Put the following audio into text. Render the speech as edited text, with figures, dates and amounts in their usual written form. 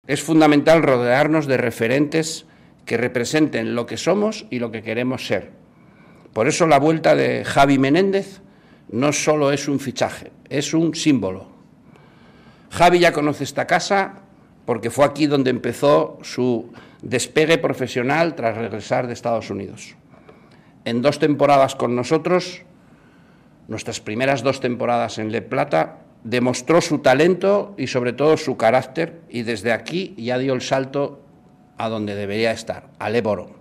Es fundamental rodearnos de referentes que representen lo que somos y lo que queremos ser. Por eso la vuelta de Javi Menéndez no solo es un fichaje, es un símbolo. Javi ya conoce esta casa porque fue aquí donde empezó su despegue profesional tras regresar de Estados Unidos. En 2 temporadas con nosotros, nuestras primeras 2 temporadas en Le Plata, demostró su talento y sobre todo su carácter, y desde aquí ya dio el salto a donde debería estar, al Éboro.